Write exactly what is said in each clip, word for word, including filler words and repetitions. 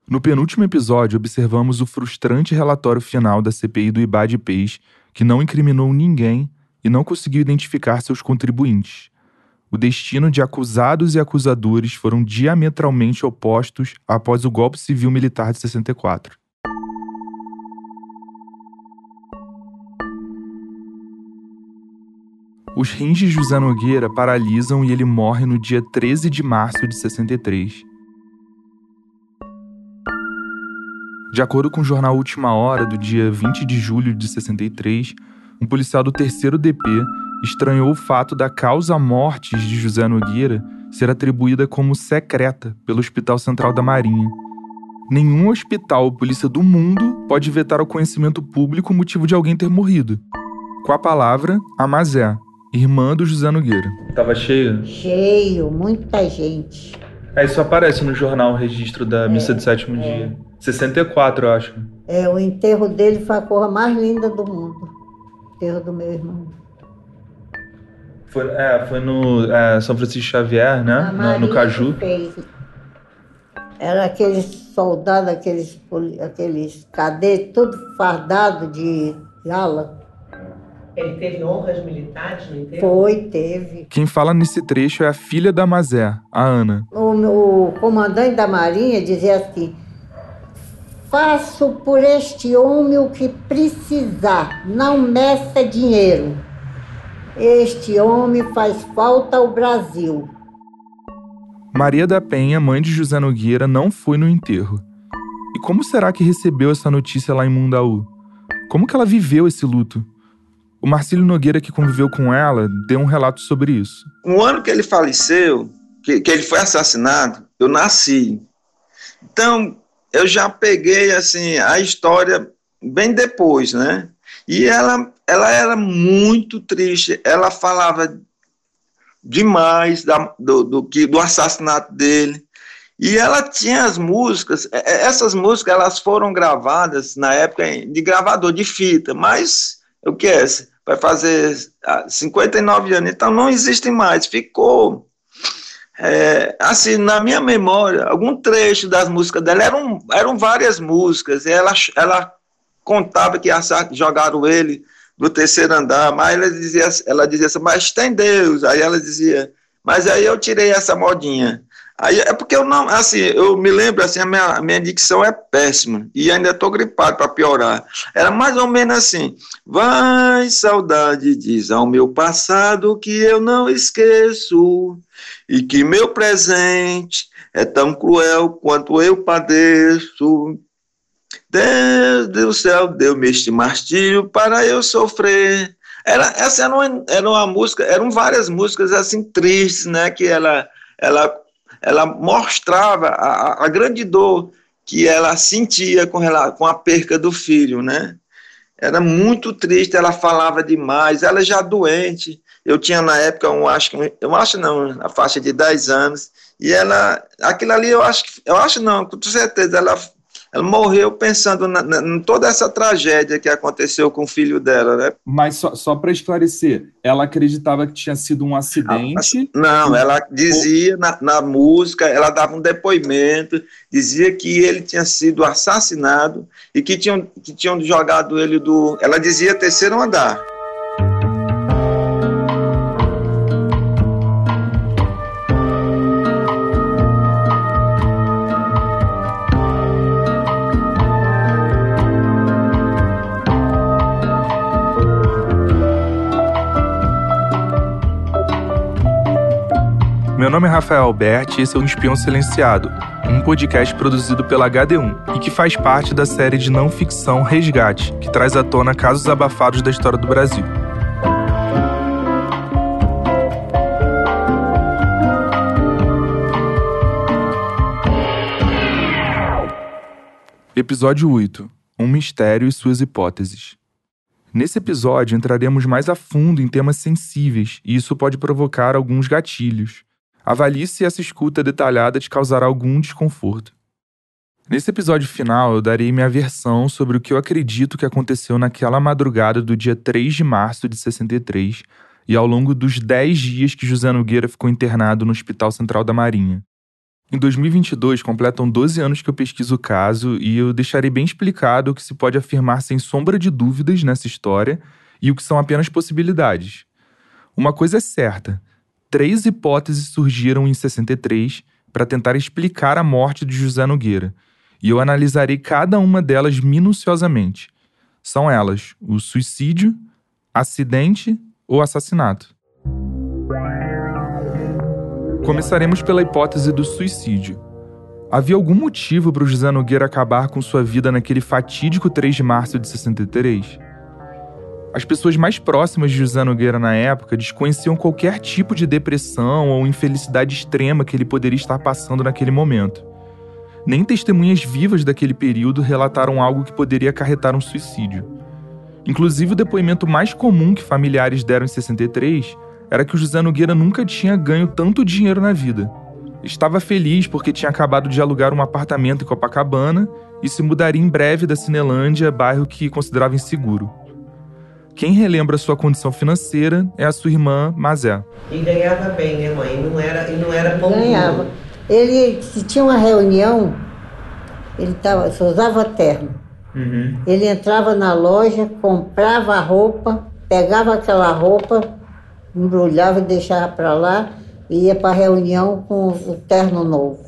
No penúltimo episódio, observamos o frustrante relatório final da C P I do Ibade-Pez, que não incriminou ninguém e não conseguiu identificar seus contribuintes. O destino de acusados e acusadores foram diametralmente opostos após o golpe civil-militar de sessenta e quatro. Os rins de José Nogueira paralisam e ele morre no dia treze de março de sessenta e três. De acordo com o jornal Última Hora, do dia vinte de julho de sessenta e três, um policial do terceiro D P estranhou o fato da causa-mortes de José Nogueira ser atribuída como secreta pelo Hospital Central da Marinha. Nenhum hospital ou polícia do mundo pode vetar ao conhecimento público o motivo de alguém ter morrido. Com a palavra, a Mazé, irmã do José Nogueira. Tava cheio? Cheio, muita gente. Aí isso aparece no jornal o registro da missa de sétimo é. dia. sessenta e quatro, eu acho. É, o enterro dele foi a coisa mais linda do mundo. O enterro do meu irmão. Foi, é, foi no é, São Francisco Xavier, né? No, no Caju. Fez. Era aqueles soldados, aqueles, aqueles cadetes, tudo fardado de gala. Ele teve honras militares no enterro? Foi, teve. Quem fala nesse trecho é a filha da Mazé, a Ana. O, o comandante da Marinha dizia assim: faço por este homem o que precisar, não meça dinheiro. Este homem faz falta ao Brasil. Maria da Penha, mãe de José Nogueira, não foi no enterro. E como será que recebeu essa notícia lá em Mundaú? Como que ela viveu esse luto? O Marcílio Nogueira, que conviveu com ela, deu um relato sobre isso. No ano que ele faleceu, que, que ele foi assassinado, eu nasci. Então, eu já peguei assim, a história bem depois, né? E ela, ela era muito triste. Ela falava demais da, do, do, do assassinato dele. E ela tinha as músicas. Essas músicas elas foram gravadas na época de gravador de fita, mas o que é? Vai fazer cinquenta e nove anos, então não existe mais. Ficou, é, assim, na minha memória, algum trecho das músicas dela, eram, eram várias músicas. Ela, ela contava que jogaram ele do terceiro andar, mas ela dizia, ela dizia assim, mas tem Deus. Aí ela dizia, mas aí eu tirei essa modinha. Aí é porque eu não, assim, eu me lembro, assim, a minha, a minha dicção é péssima, e ainda estou gripado para piorar. Era mais ou menos assim: vai, saudade, diz ao meu passado que eu não esqueço, e que meu presente é tão cruel quanto eu padeço. Deus do céu, deu-me este martírio para eu sofrer. Era, essa era uma, era uma música, eram várias músicas assim tristes, né, que ela, ela ela mostrava a, a grande dor que ela sentia com, ela, com a perca do filho, né? Era muito triste, ela falava demais, ela já doente. Eu tinha na época, um, acho, eu acho não, na faixa de dez anos, e ela, aquilo ali eu acho, eu acho não, com certeza, ela, ela morreu pensando na, na, em toda essa tragédia que aconteceu com o filho dela, né? Mas só, só para esclarecer, ela acreditava que tinha sido um acidente? Não, ela dizia na, na música, ela dava um depoimento, dizia que ele tinha sido assassinado e que tinham, que tinham jogado ele do... Ela dizia terceiro andar. Meu nome é Rafael Alberti e esse é o Espião Silenciado, um podcast produzido pela H D um e que faz parte da série de não ficção Resgate, que traz à tona casos abafados da história do Brasil. Episódio oito. Um mistério e suas hipóteses. Nesse episódio, entraremos mais a fundo em temas sensíveis e isso pode provocar alguns gatilhos. Avalie se essa escuta detalhada te causará algum desconforto. Nesse episódio final, eu darei minha versão sobre o que eu acredito que aconteceu naquela madrugada do dia três de março de sessenta e três e ao longo dos dez dias que José Nogueira ficou internado no Hospital Central da Marinha. Em dois mil e vinte e dois, completam doze anos que eu pesquiso o caso e eu deixarei bem explicado o que se pode afirmar sem sombra de dúvidas nessa história e o que são apenas possibilidades. Uma coisa é certa, três hipóteses surgiram em sessenta e três para tentar explicar a morte de José Nogueira, e eu analisarei cada uma delas minuciosamente. São elas o suicídio, acidente ou assassinato. Começaremos pela hipótese do suicídio. Havia algum motivo para o José Nogueira acabar com sua vida naquele fatídico três de março de sessenta e três? As pessoas mais próximas de José Nogueira na época desconheciam qualquer tipo de depressão ou infelicidade extrema que ele poderia estar passando naquele momento. Nem testemunhas vivas daquele período relataram algo que poderia acarretar um suicídio. Inclusive, o depoimento mais comum que familiares deram em sessenta e três era que o José Nogueira nunca tinha ganho tanto dinheiro na vida. Estava feliz porque tinha acabado de alugar um apartamento em Copacabana e se mudaria em breve da Cinelândia, bairro que considerava inseguro. Quem relembra sua condição financeira é a sua irmã, Mazé. E ganhava bem, né, mãe? E não era, e não era bom. Ganhava. Ele, se tinha uma reunião, ele tava, só usava terno. Uhum. Ele entrava na loja, comprava a roupa, pegava aquela roupa, embrulhava e deixava para lá e ia para a reunião com o terno novo.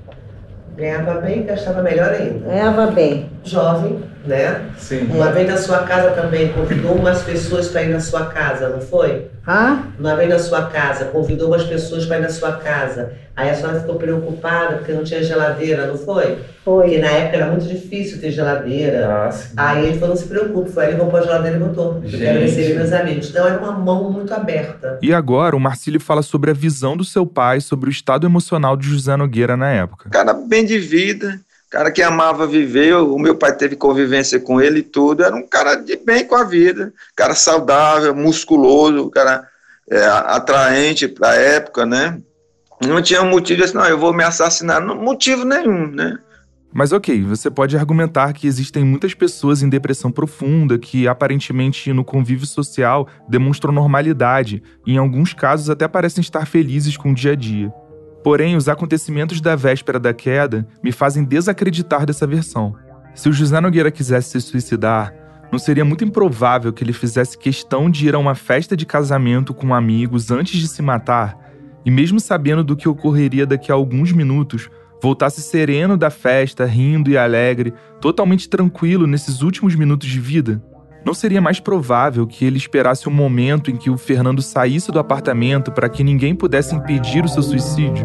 Ganhava bem e gastava melhor ainda. Ganhava bem. Jovem, né? Sim. Uma vez na sua casa também, convidou umas pessoas para ir na sua casa, não foi? Hã? Uma vez na sua casa, convidou umas pessoas para ir na sua casa. Aí a senhora ficou preocupada porque não tinha geladeira, não foi? Foi. Porque na época era muito difícil ter geladeira. Ah, sim. Aí ele falou, não se preocupe, foi aí, roubou a geladeira e botou. Eu quero receber meus amigos. Então era uma mão muito aberta. E agora o Marcílio fala sobre a visão do seu pai sobre o estado emocional de José Nogueira na época. Cara bem de vida, cara que amava viver, o meu pai teve convivência com ele e tudo, era um cara de bem com a vida, cara saudável, musculoso, cara é, atraente para a época, né? Não tinha motivo de assim, não, eu vou me assassinar, não, motivo nenhum, né? Mas ok, você pode argumentar que existem muitas pessoas em depressão profunda que aparentemente no convívio social demonstram normalidade e em alguns casos até parecem estar felizes com o dia a dia. Porém, os acontecimentos da véspera da queda me fazem desacreditar dessa versão. Se o José Nogueira quisesse se suicidar, não seria muito improvável que ele fizesse questão de ir a uma festa de casamento com amigos antes de se matar e mesmo sabendo do que ocorreria daqui a alguns minutos, voltasse sereno da festa, rindo e alegre, totalmente tranquilo nesses últimos minutos de vida? Não seria mais provável que ele esperasse o momento em que o Fernando saísse do apartamento para que ninguém pudesse impedir o seu suicídio?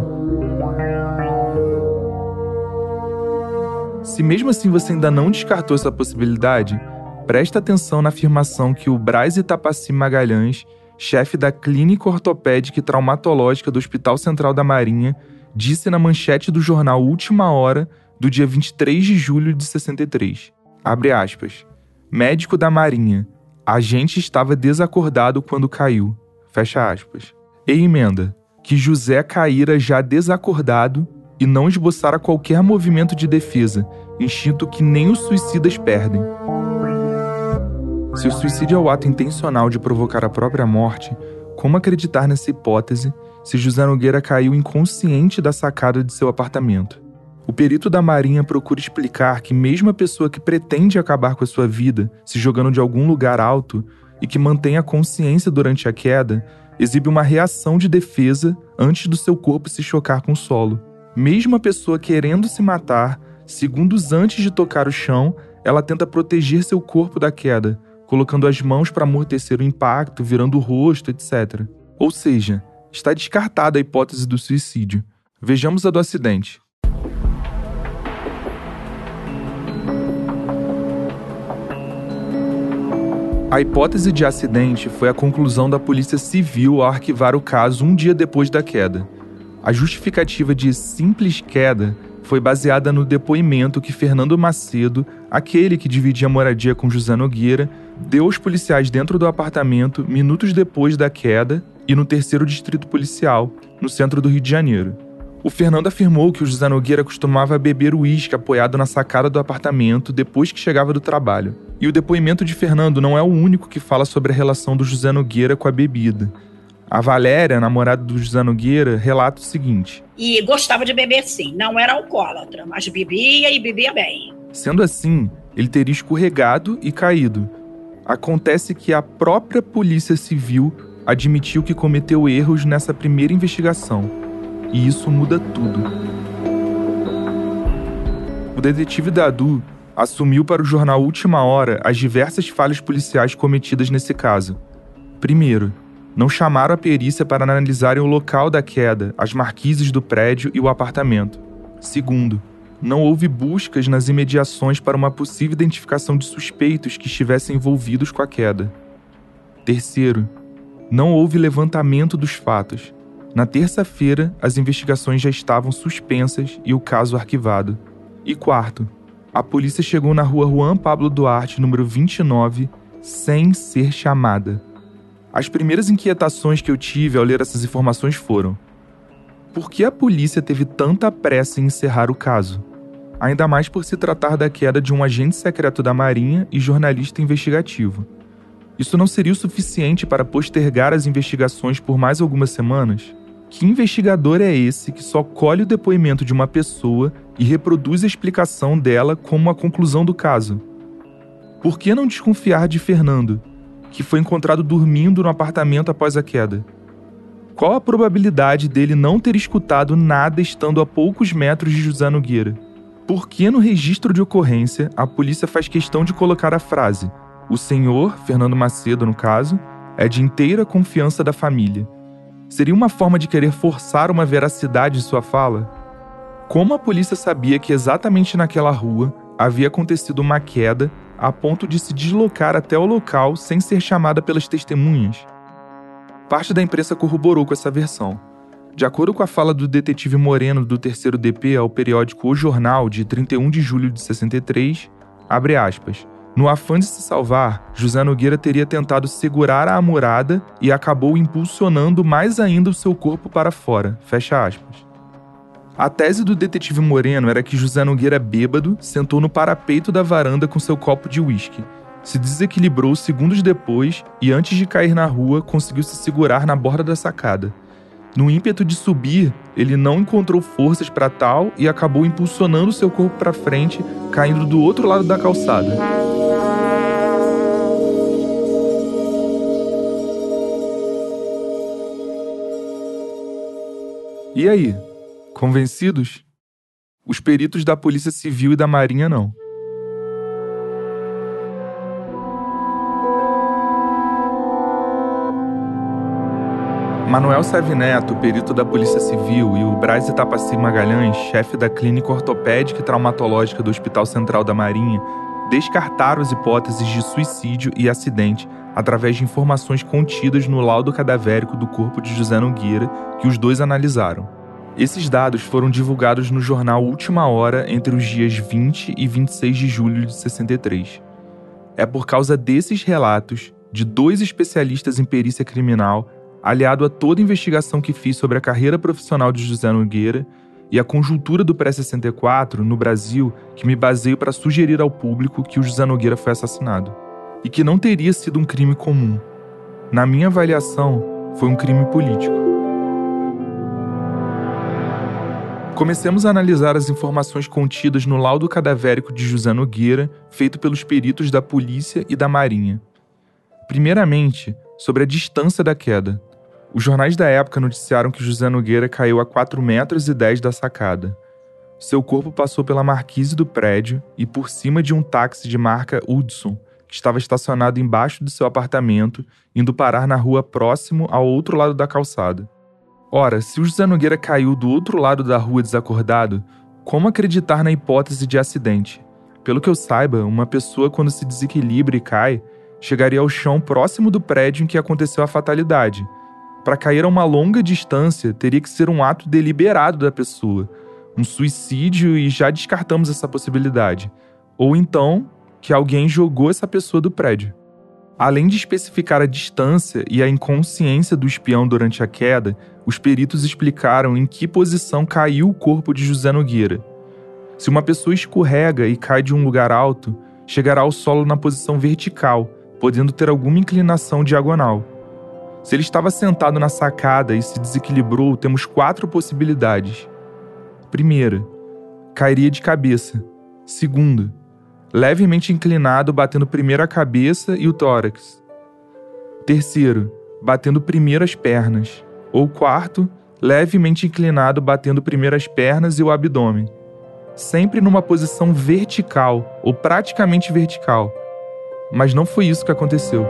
Se mesmo assim você ainda não descartou essa possibilidade, presta atenção na afirmação que o Braz Itapaci Magalhães, chefe da Clínica Ortopédica e Traumatológica do Hospital Central da Marinha, disse na manchete do jornal Última Hora, do dia vinte e três de julho de sessenta e três. Abre aspas. Médico da Marinha. A gente estava desacordado quando caiu. Fecha aspas. E emenda. Que José caíra já desacordado e não esboçara qualquer movimento de defesa, instinto que nem os suicidas perdem. Se o suicídio é o ato intencional de provocar a própria morte, como acreditar nessa hipótese se José Nogueira caiu inconsciente da sacada de seu apartamento? O perito da Marinha procura explicar que mesmo a pessoa que pretende acabar com a sua vida, se jogando de algum lugar alto, e que mantém a consciência durante a queda, exibe uma reação de defesa antes do seu corpo se chocar com o solo. Mesmo a pessoa querendo se matar, segundos antes de tocar o chão, ela tenta proteger seu corpo da queda, colocando as mãos para amortecer o impacto, virando o rosto, etcétera. Ou seja, está descartada a hipótese do suicídio. Vejamos a do acidente. A hipótese de acidente foi a conclusão da Polícia Civil ao arquivar o caso um dia depois da queda. A justificativa de simples queda foi baseada no depoimento que Fernando Macedo, aquele que dividia a moradia com José Nogueira, deu aos policiais dentro do apartamento minutos depois da queda e no terceiro distrito policial, no centro do Rio de Janeiro. O Fernando afirmou que o José Nogueira costumava beber uísque apoiado na sacada do apartamento depois que chegava do trabalho. E o depoimento de Fernando não é o único que fala sobre a relação do José Nogueira com a bebida. A Valéria, namorada do José Nogueira, relata o seguinte: E gostava de beber sim, não era alcoólatra, mas bebia e bebia bem. Sendo assim, ele teria escorregado e caído. Acontece que a própria Polícia Civil admitiu que cometeu erros nessa primeira investigação. E isso muda tudo. O detetive Dadu assumiu para o jornal Última Hora as diversas falhas policiais cometidas nesse caso. Primeiro, não chamaram a perícia para analisarem o local da queda, as marquises do prédio e o apartamento. Segundo, não houve buscas nas imediações para uma possível identificação de suspeitos que estivessem envolvidos com a queda. Terceiro, não houve levantamento dos fatos. Na terça-feira, as investigações já estavam suspensas e o caso arquivado. E quarto, a polícia chegou na rua Juan Pablo Duarte, número vinte e nove, sem ser chamada. As primeiras inquietações que eu tive ao ler essas informações foram: por que a polícia teve tanta pressa em encerrar o caso? Ainda mais por se tratar da queda de um agente secreto da Marinha e jornalista investigativo. Isso não seria o suficiente para postergar as investigações por mais algumas semanas? Que investigador é esse que só colhe o depoimento de uma pessoa e reproduz a explicação dela como a conclusão do caso? Por que não desconfiar de Fernando, que foi encontrado dormindo no apartamento após a queda? Qual a probabilidade dele não ter escutado nada estando a poucos metros de José Nogueira? Por que no registro de ocorrência a polícia faz questão de colocar a frase "O senhor, Fernando Macedo no caso, é de inteira confiança da família"? Seria uma forma de querer forçar uma veracidade de sua fala? Como a polícia sabia que exatamente naquela rua havia acontecido uma queda a ponto de se deslocar até o local sem ser chamada pelas testemunhas? Parte da imprensa corroborou com essa versão. De acordo com a fala do detetive Moreno do terceiro D P ao periódico O Jornal, de trinta e um de julho de sessenta e três, abre aspas, no afã de se salvar, José Nogueira teria tentado segurar a amurada e acabou impulsionando mais ainda o seu corpo para fora, fecha aspas. A tese do detetive Moreno era que José Nogueira, bêbado, sentou no parapeito da varanda com seu copo de uísque, se desequilibrou segundos depois e, antes de cair na rua, conseguiu se segurar na borda da sacada. No ímpeto de subir, ele não encontrou forças para tal e acabou impulsionando seu corpo para frente, caindo do outro lado da calçada. E aí? Convencidos? Os peritos da Polícia Civil e da Marinha não. Manuel Savineto, perito da Polícia Civil, e o Braz Itapaci Magalhães, chefe da Clínica Ortopédica e Traumatológica do Hospital Central da Marinha, descartaram as hipóteses de suicídio e acidente através de informações contidas no laudo cadavérico do corpo de José Nogueira, que os dois analisaram. Esses dados foram divulgados no jornal Última Hora entre os dias vinte e vinte e seis de julho de sessenta e três. É por causa desses relatos, de dois especialistas em perícia criminal, aliado a toda a investigação que fiz sobre a carreira profissional de José Nogueira e a conjuntura do pré-sessenta e quatro no Brasil, que me baseio para sugerir ao público que o José Nogueira foi assassinado. E que não teria sido um crime comum. Na minha avaliação, foi um crime político. Comecemos a analisar as informações contidas no laudo cadavérico de José Nogueira, feito pelos peritos da polícia e da Marinha. Primeiramente, sobre a distância da queda. Os jornais da época noticiaram que José Nogueira caiu a quatro metros e dez da sacada. Seu corpo passou pela marquise do prédio e por cima de um táxi de marca Hudson, que estava estacionado embaixo do seu apartamento, indo parar na rua próximo ao outro lado da calçada. Ora, se o José Nogueira caiu do outro lado da rua desacordado, como acreditar na hipótese de acidente? Pelo que eu saiba, uma pessoa, quando se desequilibra e cai, chegaria ao chão próximo do prédio em que aconteceu a fatalidade. Para cair a uma longa distância, teria que ser um ato deliberado da pessoa, um suicídio, e já descartamos essa possibilidade. Ou então, que alguém jogou essa pessoa do prédio. Além de especificar a distância e a inconsciência do espião durante a queda, os peritos explicaram em que posição caiu o corpo de José Nogueira. Se uma pessoa escorrega e cai de um lugar alto, chegará ao solo na posição vertical, podendo ter alguma inclinação diagonal. Se ele estava sentado na sacada e se desequilibrou, temos quatro possibilidades. Primeira, cairia de cabeça. Segunda, levemente inclinado, batendo primeiro a cabeça e o tórax. Terceiro, batendo primeiro as pernas. Ou quarto, levemente inclinado, batendo primeiro as pernas e o abdômen. Sempre numa posição vertical, ou praticamente vertical. Mas não foi isso que aconteceu.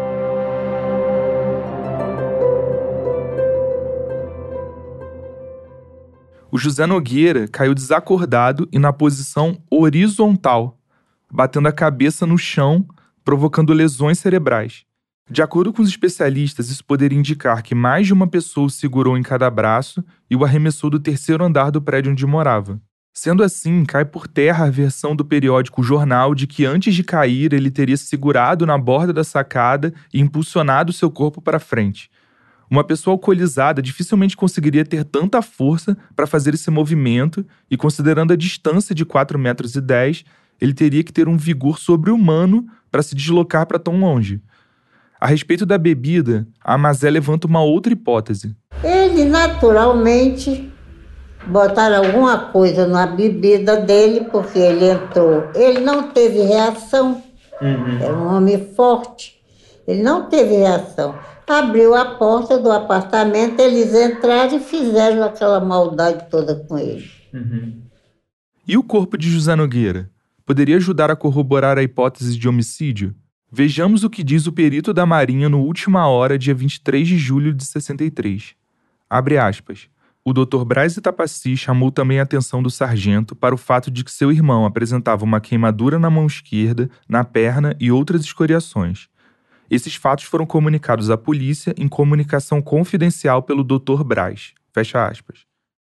O José Nogueira caiu desacordado e na posição horizontal, batendo a cabeça no chão, provocando lesões cerebrais. De acordo com os especialistas, isso poderia indicar que mais de uma pessoa o segurou em cada braço e o arremessou do terceiro andar do prédio onde morava. Sendo assim, cai por terra a versão do periódico Jornal de que antes de cair ele teria se segurado na borda da sacada e impulsionado seu corpo para frente. Uma pessoa alcoolizada dificilmente conseguiria ter tanta força para fazer esse movimento e, considerando a distância de quatro metros e dez, ele teria que ter um vigor sobre-humano para se deslocar para tão longe. A respeito da bebida, a Mazé levanta uma outra hipótese. Ele, naturalmente, botaram alguma coisa na bebida dele, porque ele entrou. Ele não teve reação. Uhum. Era um homem forte. Ele não teve reação. Abriu a porta do apartamento, eles entraram e fizeram aquela maldade toda com ele. Uhum. E o corpo de José Nogueira? Poderia ajudar a corroborar a hipótese de homicídio? Vejamos o que diz o perito da Marinha no Última Hora, dia vinte e três de julho de sessenta e três. Abre aspas. O doutor Braz Itapaci chamou também a atenção do sargento para o fato de que seu irmão apresentava uma queimadura na mão esquerda, na perna e outras escoriações. Esses fatos foram comunicados à polícia em comunicação confidencial pelo doutor Braz. Fecha aspas.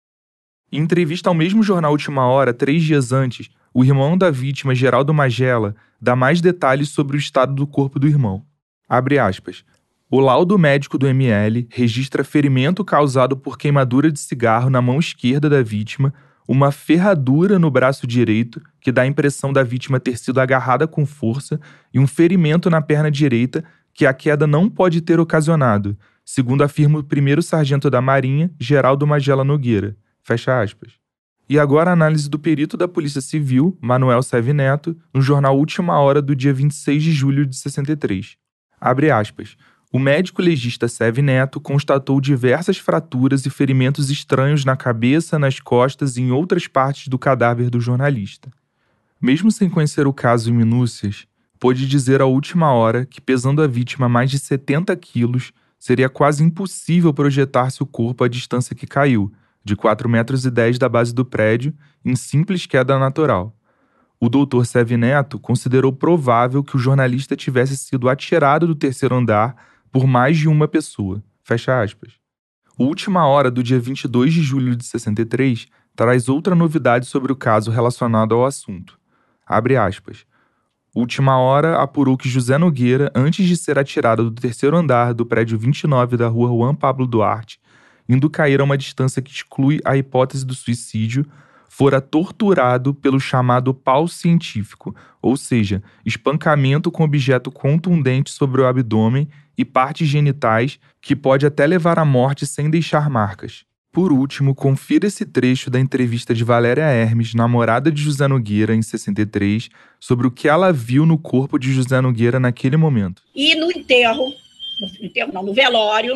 Em entrevista ao mesmo jornal Última Hora, três dias antes, o irmão da vítima, Geraldo Magela, dá mais detalhes sobre o estado do corpo do irmão. Abre aspas. O laudo médico do M L registra ferimento causado por queimadura de cigarro na mão esquerda da vítima, uma ferradura no braço direito, que dá a impressão da vítima ter sido agarrada com força, e um ferimento na perna direita, que a queda não pode ter ocasionado, segundo afirma o primeiro sargento da Marinha, Geraldo Magela Nogueira. Fecha aspas. E agora a análise do perito da Polícia Civil, Manuel Seve Neto, no jornal Última Hora do dia vinte e seis de julho de sessenta e três. Abre aspas. O médico legista Seve Neto constatou diversas fraturas e ferimentos estranhos na cabeça, nas costas e em outras partes do cadáver do jornalista. Mesmo sem conhecer o caso em minúcias, pôde dizer à Última Hora que, pesando a vítima mais de setenta quilos, seria quase impossível projetar-se o corpo à distância que caiu, de quatro metros e dez da base do prédio, em simples queda natural. O doutor Seve Neto considerou provável que o jornalista tivesse sido atirado do terceiro andar por mais de uma pessoa. Fecha aspas. O Última Hora do dia vinte e dois de julho de sessenta e três traz outra novidade sobre o caso relacionado ao assunto. Abre aspas. Última Hora apurou que José Nogueira, antes de ser atirado do terceiro andar do prédio vinte e nove da rua Juan Pablo Duarte, indo cair a uma distância que exclui a hipótese do suicídio, fora torturado pelo chamado pau científico, ou seja, espancamento com objeto contundente sobre o abdômen e partes genitais que pode até levar à morte sem deixar marcas. Por último, confira esse trecho da entrevista de Valéria Hermes, namorada de José Nogueira, em sessenta e três, sobre o que ela viu no corpo de José Nogueira naquele momento. E no enterro, no enterro não, no velório,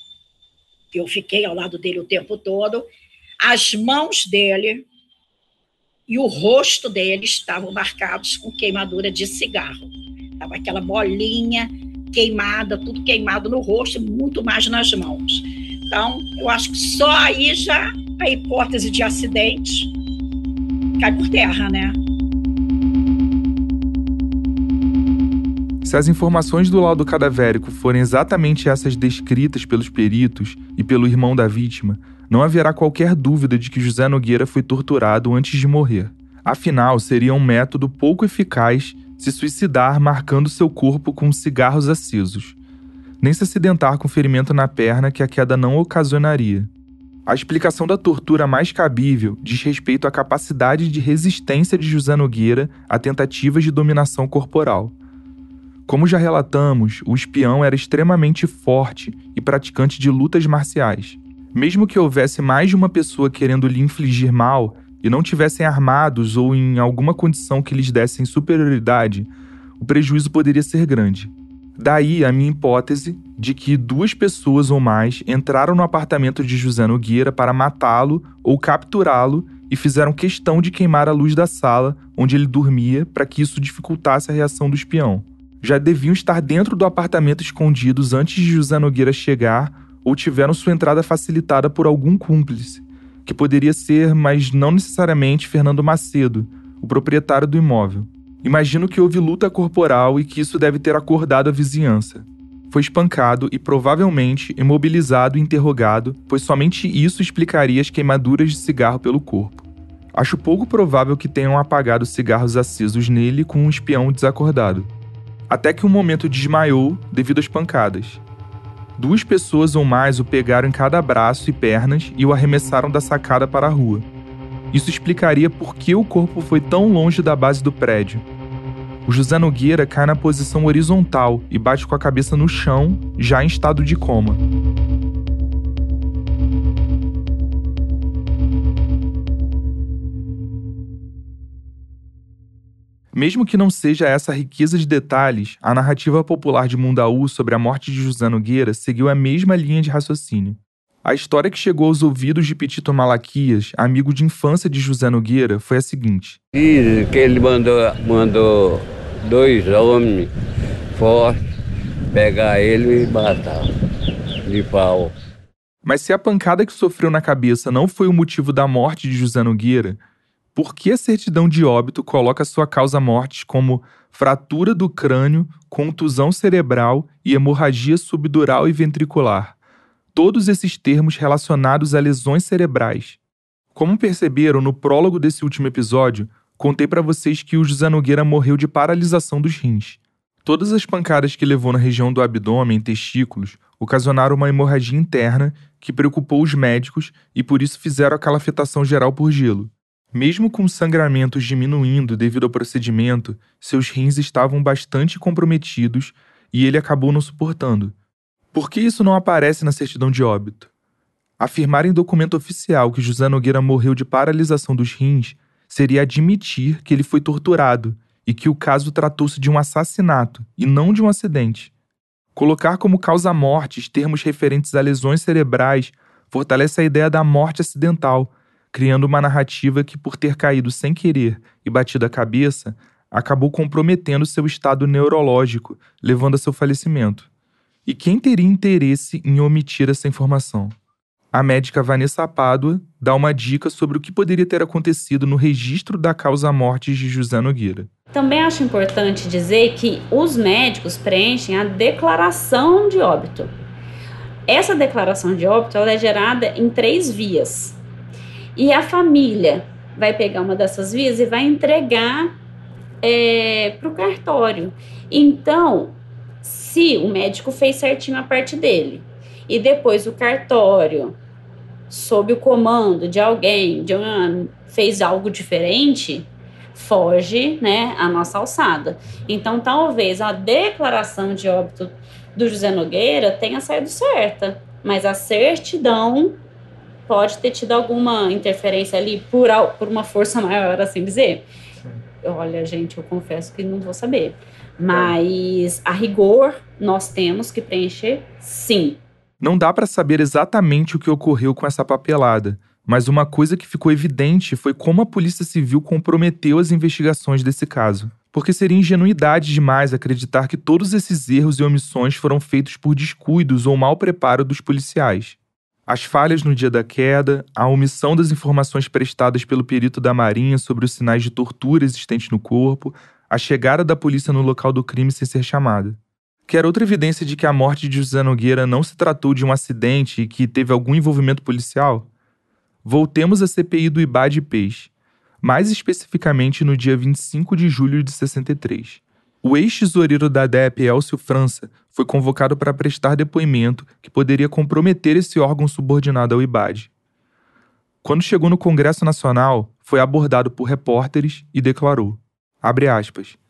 que eu fiquei ao lado dele o tempo todo, as mãos dele e o rosto dele estavam marcados com queimadura de cigarro. Estava aquela bolinha queimada, tudo queimado no rosto e muito mais nas mãos. Então, eu acho que só aí já a hipótese de acidente cai por terra, né? Se as informações do laudo cadavérico forem exatamente essas descritas pelos peritos e pelo irmão da vítima, não haverá qualquer dúvida de que José Nogueira foi torturado antes de morrer. Afinal, seria um método pouco eficaz se suicidar marcando seu corpo com cigarros acesos, nem se acidentar com ferimento na perna que a queda não ocasionaria. A explicação da tortura mais cabível diz respeito à capacidade de resistência de José Nogueira a tentativas de dominação corporal. Como já relatamos, o espião era extremamente forte e praticante de lutas marciais. Mesmo que houvesse mais de uma pessoa querendo lhe infligir mal e não tivessem armados ou em alguma condição que lhes dessem superioridade, o prejuízo poderia ser grande. Daí a minha hipótese de que duas pessoas ou mais entraram no apartamento de José Nogueira para matá-lo ou capturá-lo e fizeram questão de queimar a luz da sala onde ele dormia para que isso dificultasse a reação do espião. Já deviam estar dentro do apartamento escondidos antes de José Nogueira chegar ou tiveram sua entrada facilitada por algum cúmplice, que poderia ser, mas não necessariamente, Fernando Macedo, o proprietário do imóvel. Imagino que houve luta corporal e que isso deve ter acordado a vizinhança. Foi espancado e provavelmente imobilizado e interrogado, pois somente isso explicaria as queimaduras de cigarro pelo corpo. Acho pouco provável que tenham apagado cigarros acesos nele com um espião desacordado. Até que um momento desmaiou devido às pancadas. Duas pessoas ou mais o pegaram em cada braço e pernas e o arremessaram da sacada para a rua. Isso explicaria por que o corpo foi tão longe da base do prédio. O José Nogueira cai na posição horizontal e bate com a cabeça no chão, já em estado de coma. Mesmo que não seja essa riqueza de detalhes, a narrativa popular de Mundaú sobre a morte de José Nogueira seguiu a mesma linha de raciocínio. A história que chegou aos ouvidos de Petito Malaquias, amigo de infância de José Nogueira, foi a seguinte. Diz que ele mandou, mandou dois homens fortes pegar ele e matar de pau. Mas se a pancada que sofreu na cabeça não foi o motivo da morte de José Nogueira, por que a certidão de óbito coloca sua causa-morte como fratura do crânio, contusão cerebral e hemorragia subdural e ventricular? Todos esses termos relacionados a lesões cerebrais. Como perceberam no prólogo desse último episódio, contei para vocês que o José Nogueira morreu de paralisação dos rins. Todas as pancadas que levou na região do abdômen e testículos ocasionaram uma hemorragia interna que preocupou os médicos e por isso fizeram aquela afetação geral por gelo. Mesmo com sangramentos diminuindo devido ao procedimento, seus rins estavam bastante comprometidos e ele acabou não suportando. Por que isso não aparece na certidão de óbito? Afirmar em documento oficial que José Nogueira morreu de paralisação dos rins seria admitir que ele foi torturado e que o caso tratou-se de um assassinato e não de um acidente. Colocar como causa-mortes termos referentes a lesões cerebrais fortalece a ideia da morte acidental, criando uma narrativa que, por ter caído sem querer e batido a cabeça, acabou comprometendo seu estado neurológico, levando a seu falecimento. E quem teria interesse em omitir essa informação? A médica Vanessa Pádua dá uma dica sobre o que poderia ter acontecido no registro da causa-morte de José Nogueira. Também acho importante dizer que os médicos preenchem a declaração de óbito. Essa declaração de óbito ela é gerada em três vias. E a família vai pegar uma dessas vias e vai entregar é, para o cartório. Então, se o médico fez certinho a parte dele e depois o cartório, sob o comando de alguém, de uma, fez algo diferente, foge, né, a nossa alçada. Então, talvez a declaração de óbito do José Nogueira tenha saído certa, mas a certidão pode ter tido alguma interferência ali por, por uma força maior, assim dizer. Olha, gente, eu confesso que não vou saber. Mas, a rigor, nós temos que preencher, sim. Não dá para saber exatamente o que ocorreu com essa papelada, mas uma coisa que ficou evidente foi como a Polícia Civil comprometeu as investigações desse caso. Porque seria ingenuidade demais acreditar que todos esses erros e omissões foram feitos por descuidos ou mau preparo dos policiais. As falhas no dia da queda, a omissão das informações prestadas pelo perito da Marinha sobre os sinais de tortura existentes no corpo, a chegada da polícia no local do crime sem ser chamada. Quer outra evidência de que a morte de José Nogueira não se tratou de um acidente e que teve algum envolvimento policial? Voltemos à C P I do Ibade Peixe, mais especificamente no dia vinte e cinco de julho de sessenta e três. O ex-tesoureiro da D E P, Elcio França, foi convocado para prestar depoimento que poderia comprometer esse órgão subordinado ao Ibade. Quando chegou no Congresso Nacional, foi abordado por repórteres e declarou, abre aspas,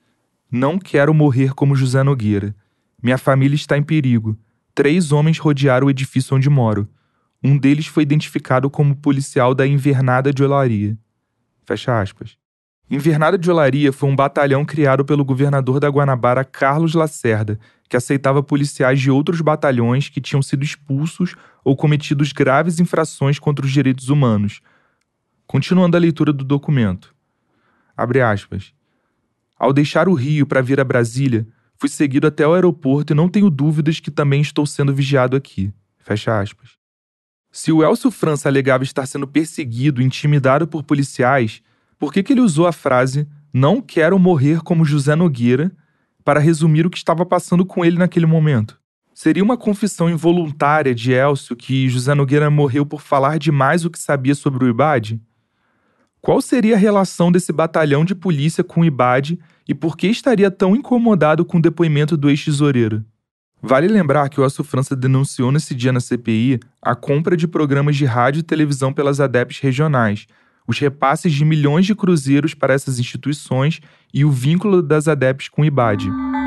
Não quero morrer como José Nogueira. Minha família está em perigo. Três homens rodearam o edifício onde moro. Um deles foi identificado como policial da Invernada de Olaria. Fecha aspas. Invernada de Olaria foi um batalhão criado pelo governador da Guanabara, Carlos Lacerda, que aceitava policiais de outros batalhões que tinham sido expulsos ou cometidos graves infrações contra os direitos humanos. Continuando a leitura do documento. Abre aspas. Ao deixar o Rio para vir a Brasília, fui seguido até o aeroporto e não tenho dúvidas que também estou sendo vigiado aqui. Fecha aspas. Se o Elcio França alegava estar sendo perseguido e intimidado por policiais, por que que ele usou a frase "não quero morrer como José Nogueira" para resumir o que estava passando com ele naquele momento? Seria uma confissão involuntária de Elcio que José Nogueira morreu por falar demais o que sabia sobre o I B A D? Qual seria a relação desse batalhão de polícia com o I B A D e por que estaria tão incomodado com o depoimento do ex-tesoureiro? Vale lembrar que o Elcio França denunciou nesse dia na C P I a compra de programas de rádio e televisão pelas ADEPs regionais, os repasses de milhões de cruzeiros para essas instituições e o vínculo das ADEPs com o I B A D.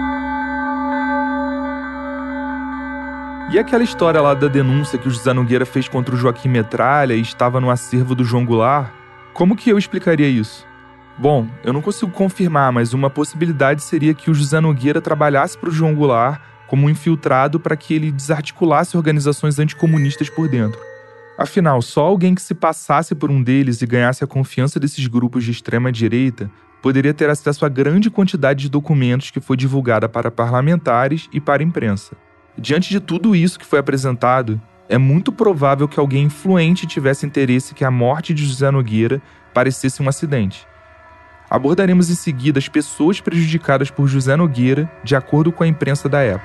E aquela história lá da denúncia que o José Nogueira fez contra o Joaquim Metralha e estava no acervo do João Goulart? Como que eu explicaria isso? Bom, eu não consigo confirmar, mas uma possibilidade seria que o José Nogueira trabalhasse para o João Goulart como um infiltrado para que ele desarticulasse organizações anticomunistas por dentro. Afinal, só alguém que se passasse por um deles e ganhasse a confiança desses grupos de extrema-direita poderia ter acesso à grande quantidade de documentos que foi divulgada para parlamentares e para a imprensa. Diante de tudo isso que foi apresentado, é muito provável que alguém influente tivesse interesse que a morte de José Nogueira parecesse um acidente. Abordaremos em seguida as pessoas prejudicadas por José Nogueira, de acordo com a imprensa da época.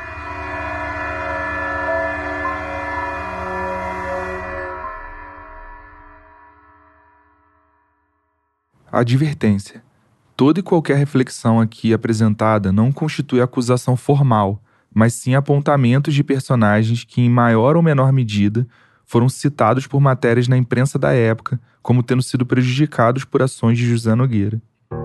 Advertência. Toda e qualquer reflexão aqui apresentada não constitui acusação formal, mas sim apontamentos de personagens que, em maior ou menor medida, foram citados por matérias na imprensa da época como tendo sido prejudicados por ações de José Nogueira.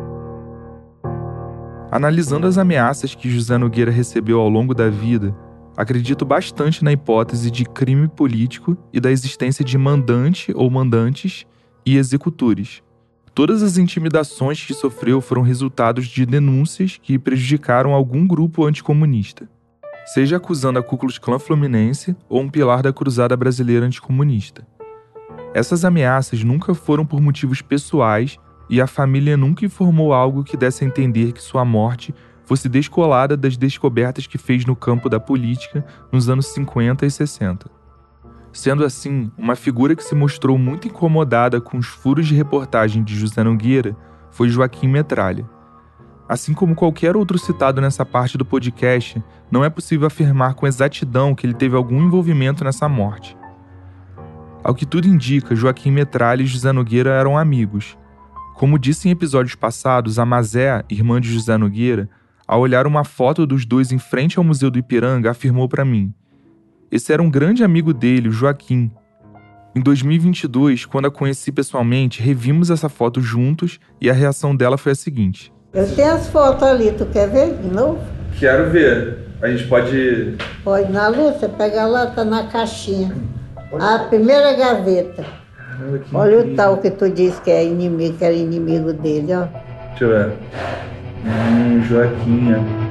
Analisando as ameaças que José Nogueira recebeu ao longo da vida, acredito bastante na hipótese de crime político e da existência de mandante ou mandantes e executores. Todas as intimidações que sofreu foram resultados de denúncias que prejudicaram algum grupo anticomunista, seja acusando a Ku Klux Klan Fluminense ou um pilar da Cruzada Brasileira Anticomunista. Essas ameaças nunca foram por motivos pessoais e a família nunca informou algo que desse a entender que sua morte fosse descolada das descobertas que fez no campo da política nos anos cinquenta e sessenta. Sendo assim, uma figura que se mostrou muito incomodada com os furos de reportagem de José Nogueira foi Joaquim Metralha. Assim como qualquer outro citado nessa parte do podcast, não é possível afirmar com exatidão que ele teve algum envolvimento nessa morte. Ao que tudo indica, Joaquim Metralha e José Nogueira eram amigos. Como disse em episódios passados, a Mazé, irmã de José Nogueira, ao olhar uma foto dos dois em frente ao Museu do Ipiranga, afirmou para mim: esse era um grande amigo dele, o Joaquim. Em dois mil e vinte e dois, quando a conheci pessoalmente, revimos essa foto juntos e a reação dela foi a seguinte: eu tenho as fotos ali, tu quer ver de novo? Quero ver. A gente pode... Pode, na luz, você pega lá, tá na caixinha. A primeira gaveta. Caramba, que olha incrível. O tal que tu disse que é inimigo, que era inimigo dele, ó. Deixa eu ver. Hum, Joaquim, né?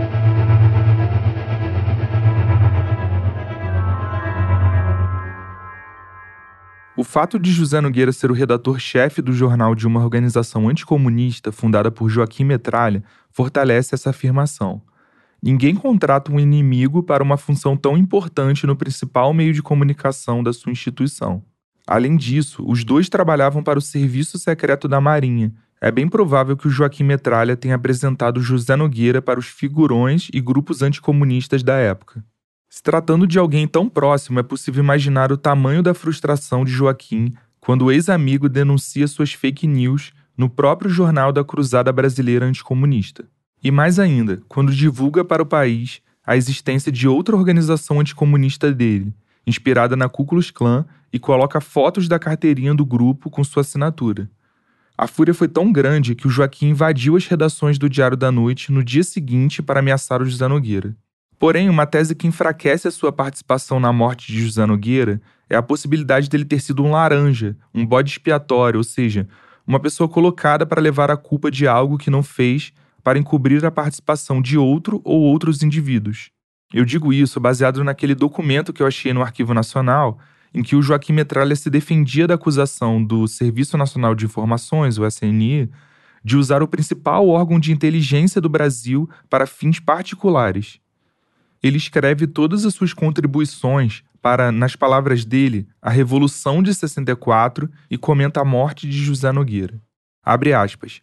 O fato de José Nogueira ser o redator-chefe do jornal de uma organização anticomunista fundada por Joaquim Metralha fortalece essa afirmação. Ninguém contrata um inimigo para uma função tão importante no principal meio de comunicação da sua instituição. Além disso, os dois trabalhavam para o Serviço Secreto da Marinha. É bem provável que o Joaquim Metralha tenha apresentado José Nogueira para os figurões e grupos anticomunistas da época. Se tratando de alguém tão próximo, é possível imaginar o tamanho da frustração de Joaquim quando o ex-amigo denuncia suas fake news no próprio jornal da Cruzada Brasileira Anticomunista. E mais ainda, quando divulga para o país a existência de outra organização anticomunista dele, inspirada na Ku Klux Klan, e coloca fotos da carteirinha do grupo com sua assinatura. A fúria foi tão grande que o Joaquim invadiu as redações do Diário da Noite no dia seguinte para ameaçar o José Nogueira. Porém, uma tese que enfraquece a sua participação na morte de José Nogueira é a possibilidade dele ter sido um laranja, um bode expiatório, ou seja, uma pessoa colocada para levar a culpa de algo que não fez para encobrir a participação de outro ou outros indivíduos. Eu digo isso baseado naquele documento que eu achei no Arquivo Nacional, em que o Joaquim Metralha se defendia da acusação do Serviço Nacional de Informações, o S N I, de usar o principal órgão de inteligência do Brasil para fins particulares. Ele escreve todas as suas contribuições para, nas palavras dele, a Revolução de sessenta e quatro e comenta a morte de José Nogueira. Abre aspas.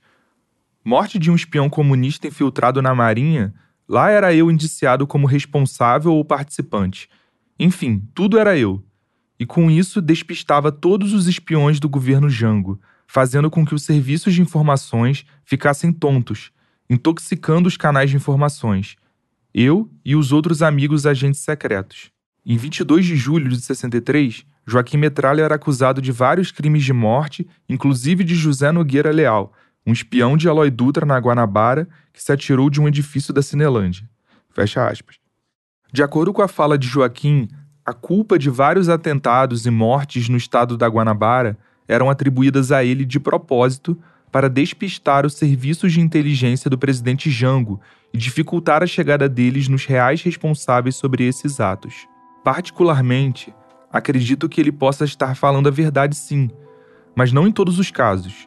Morte de um espião comunista infiltrado na Marinha, lá era eu indiciado como responsável ou participante. Enfim, tudo era eu. E com isso despistava todos os espiões do governo Jango, fazendo com que os serviços de informações ficassem tontos, intoxicando os canais de informações. Eu e os outros amigos agentes secretos. Em vinte e dois de julho de sessenta e três, Joaquim Metralha era acusado de vários crimes de morte, inclusive de José Nogueira Leal, um espião de Eloy Dutra na Guanabara que se atirou de um edifício da Cinelândia. Fecha aspas. De acordo com a fala de Joaquim, a culpa de vários atentados e mortes no estado da Guanabara eram atribuídas a ele de propósito para despistar os serviços de inteligência do presidente Jango e dificultar a chegada deles nos reais responsáveis sobre esses atos. Particularmente, acredito que ele possa estar falando a verdade sim, mas não em todos os casos,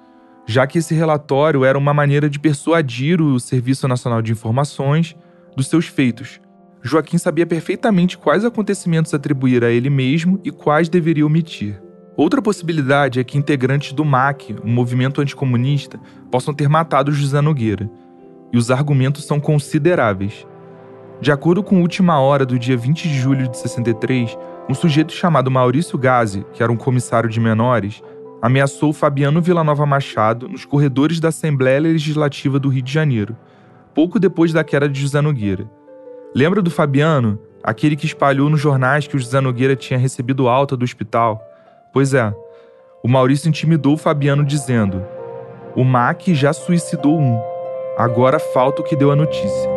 já que esse relatório era uma maneira de persuadir o Serviço Nacional de Informações dos seus feitos. Joaquim sabia perfeitamente quais acontecimentos atribuir a ele mesmo e quais deveria omitir. Outra possibilidade é que integrantes do M A C, o movimento anticomunista, possam ter matado José Nogueira, e os argumentos são consideráveis. De acordo com a Última Hora do dia vinte de julho de sessenta e três, um sujeito chamado Maurício Gazzi, que era um comissário de menores, ameaçou Fabiano Villanova Machado nos corredores da Assembleia Legislativa do Rio de Janeiro, pouco depois da queda de José Nogueira. Lembra do Fabiano, aquele que espalhou nos jornais que o José Nogueira tinha recebido alta do hospital? Pois é, o Maurício intimidou o Fabiano dizendo: "O M A C já suicidou um, agora falta o que deu a notícia."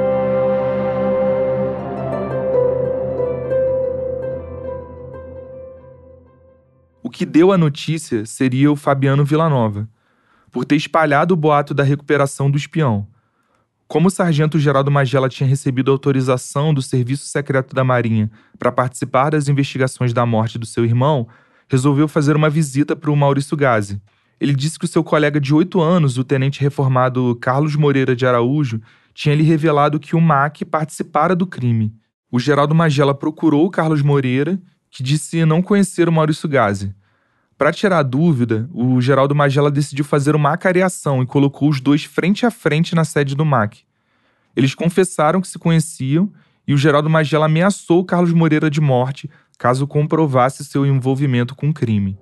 O que deu a notícia seria o Fabiano Villanova, por ter espalhado o boato da recuperação do espião. Como o sargento Geraldo Magela tinha recebido autorização do Serviço Secreto da Marinha para participar das investigações da morte do seu irmão, resolveu fazer uma visita para o Maurício Gazzi. Ele disse que o seu colega de oito anos, o tenente reformado Carlos Moreira de Araújo, tinha lhe revelado que o M A C participara do crime. O Geraldo Magela procurou o Carlos Moreira, que disse não conhecer o Maurício Gazzi. Para tirar a dúvida, o Geraldo Magela decidiu fazer uma acariação e colocou os dois frente a frente na sede do M A C. Eles confessaram que se conheciam e o Geraldo Magela ameaçou o Carlos Moreira de morte caso comprovasse seu envolvimento com o crime.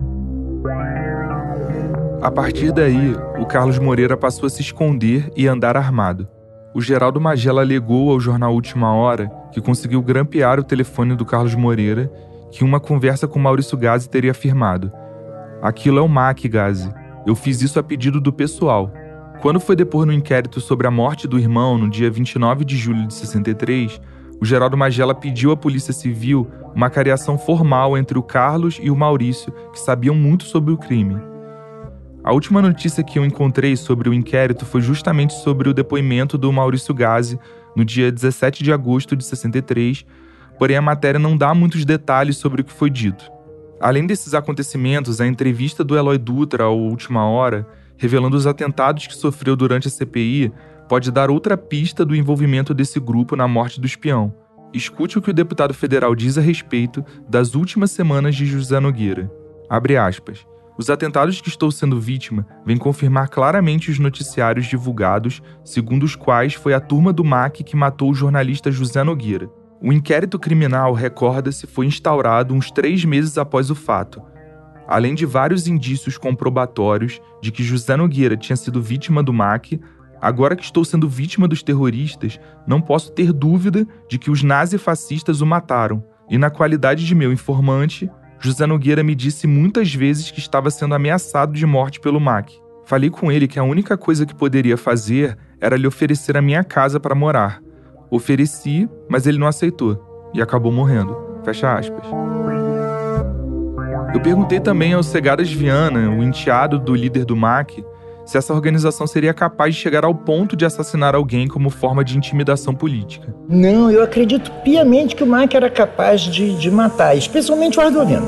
A partir daí, o Carlos Moreira passou a se esconder e andar armado. O Geraldo Magela alegou ao jornal Última Hora que conseguiu grampear o telefone do Carlos Moreira, que uma conversa com Maurício Gazzi teria afirmado: "Aquilo é o M A C, Gazzi. Eu fiz isso a pedido do pessoal." Quando foi depor no inquérito sobre a morte do irmão, no dia vinte e nove de julho de sessenta e três, o Geraldo Magela pediu à Polícia Civil uma acariação formal entre o Carlos e o Maurício, que sabiam muito sobre o crime. A última notícia que eu encontrei sobre o inquérito foi justamente sobre o depoimento do Maurício Gazzi, no dia dezessete de agosto de sessenta e três, porém a matéria não dá muitos detalhes sobre o que foi dito. Além desses acontecimentos, a entrevista do Eloy Dutra ao Última Hora, revelando os atentados que sofreu durante a C P I, pode dar outra pista do envolvimento desse grupo na morte do espião. Escute o que o deputado federal diz a respeito das últimas semanas de José Nogueira. Abre aspas. Os atentados que estou sendo vítima vêm confirmar claramente os noticiários divulgados, segundo os quais foi a turma do M A C que matou o jornalista José Nogueira. O inquérito criminal, recorda-se, foi instaurado uns três meses após o fato. Além de vários indícios comprobatórios de que José Nogueira tinha sido vítima do M A C, agora que estou sendo vítima dos terroristas, não posso ter dúvida de que os nazifascistas o mataram. E na qualidade de meu informante, José Nogueira me disse muitas vezes que estava sendo ameaçado de morte pelo M A C. Falei com ele que a única coisa que poderia fazer era lhe oferecer a minha casa para morar. Ofereci, mas ele não aceitou e acabou morrendo. Fecha aspas. Eu perguntei também ao Segadas Viana, o enteado do líder do M A C, se essa organização seria capaz de chegar ao ponto de assassinar alguém como forma de intimidação política. Não, eu acredito piamente que o M A C era capaz de, de matar, especialmente o Ardovino.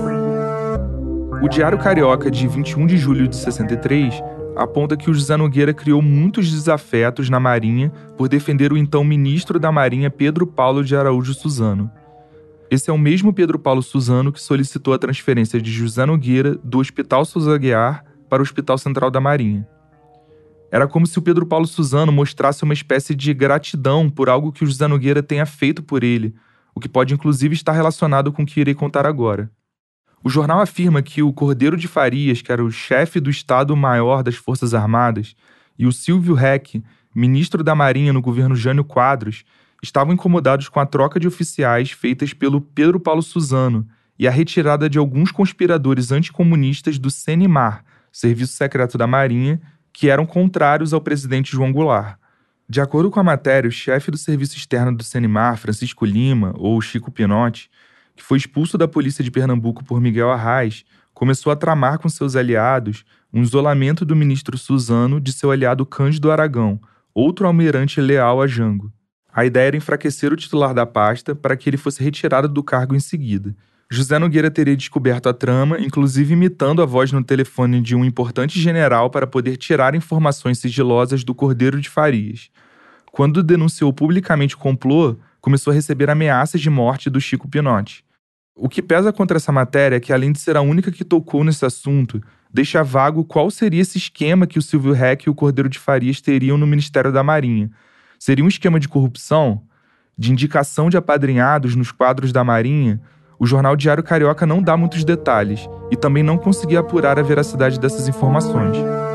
O Diário Carioca, de vinte e um de julho de sessenta e três, aponta que o José Nogueira criou muitos desafetos na Marinha por defender o então ministro da Marinha Pedro Paulo de Araújo Suzano. Esse é o mesmo Pedro Paulo Suzano que solicitou a transferência de José Nogueira do Hospital Souza Aguiar para o Hospital Central da Marinha. Era como se o Pedro Paulo Suzano mostrasse uma espécie de gratidão por algo que o José Nogueira tenha feito por ele, o que pode inclusive estar relacionado com o que irei contar agora. O jornal afirma que o Cordeiro de Farias, que era o chefe do Estado-Maior das Forças Armadas, e o Silvio Reck, ministro da Marinha no governo Jânio Quadros, estavam incomodados com a troca de oficiais feitas pelo Pedro Paulo Suzano e a retirada de alguns conspiradores anticomunistas do CENIMAR, Serviço Secreto da Marinha, que eram contrários ao presidente João Goulart. De acordo com a matéria, o chefe do serviço externo do CENIMAR, Francisco Lima, ou Chico Pinotti, que foi expulso da polícia de Pernambuco por Miguel Arraes, começou a tramar com seus aliados um isolamento do ministro Suzano de seu aliado Cândido Aragão, outro almirante leal a Jango. A ideia era enfraquecer o titular da pasta para que ele fosse retirado do cargo em seguida. José Nogueira teria descoberto a trama, inclusive imitando a voz no telefone de um importante general para poder tirar informações sigilosas do Cordeiro de Farias. Quando denunciou publicamente o complô, começou a receber ameaças de morte do Chico Pinotti. O que pesa contra essa matéria é que, além de ser a única que tocou nesse assunto, deixa vago qual seria esse esquema que o Silvio Reck e o Cordeiro de Farias teriam no Ministério da Marinha. Seria um esquema de corrupção? De indicação de apadrinhados nos quadros da Marinha? O jornal Diário Carioca não dá muitos detalhes e também não conseguia apurar a veracidade dessas informações.